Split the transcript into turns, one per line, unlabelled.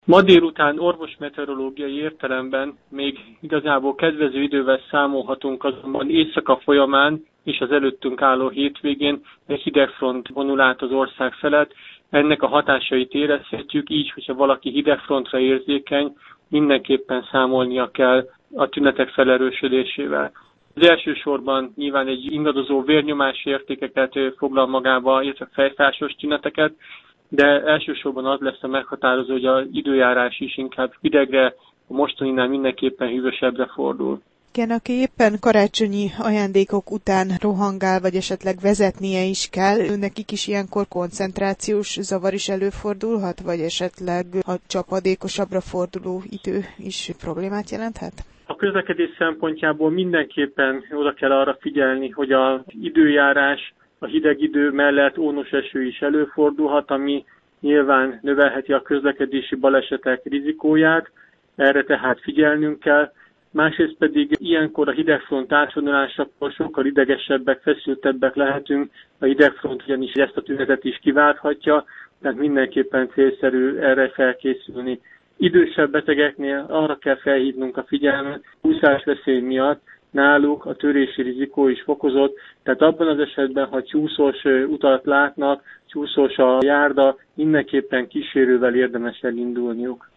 Ma délután orvosmeteorológiai értelemben még igazából kedvező idővel számolhatunk, azonban éjszaka folyamán és az előttünk álló hétvégén egy hidegfront vonul át az ország felett. Ennek a hatásait érezhetjük, így, hogyha valaki hidegfrontra érzékeny, mindenképpen számolnia kell a tünetek felerősödésével. Az elsősorban nyilván egy ingadozó vérnyomás értékeket foglal magába, illetve fejfájós tüneteket, de elsősorban az lesz a meghatározó, hogy az időjárás is inkább hidegre, a mostaninál mindenképpen hűvösebbre fordul.
Igen, aki éppen karácsonyi ajándékok után rohangál, vagy esetleg vezetnie is kell, nekik is ilyenkor koncentrációs zavar is előfordulhat, vagy esetleg a csapadékosabbra forduló idő is problémát jelenthet?
A közlekedés szempontjából mindenképpen oda kell arra figyelni, hogy az időjárás, a hideg idő mellett ónos eső is előfordulhat, ami nyilván növelheti a közlekedési balesetek rizikóját, erre tehát figyelnünk kell. Másrészt pedig ilyenkor a hidegfront átvonulásakor sokkal idegesebbek, feszültebbek lehetünk, a hidegfront ugyanis ezt a tünetet is kiválthatja, tehát mindenképpen célszerű erre felkészülni. Idősebb betegeknél arra kell felhívnunk a figyelmet, úszásveszély miatt náluk a törési rizikó is fokozott, tehát abban az esetben, ha csúszós utat látnak, csúszós a járda, mindenképpen kísérővel érdemes elindulniuk.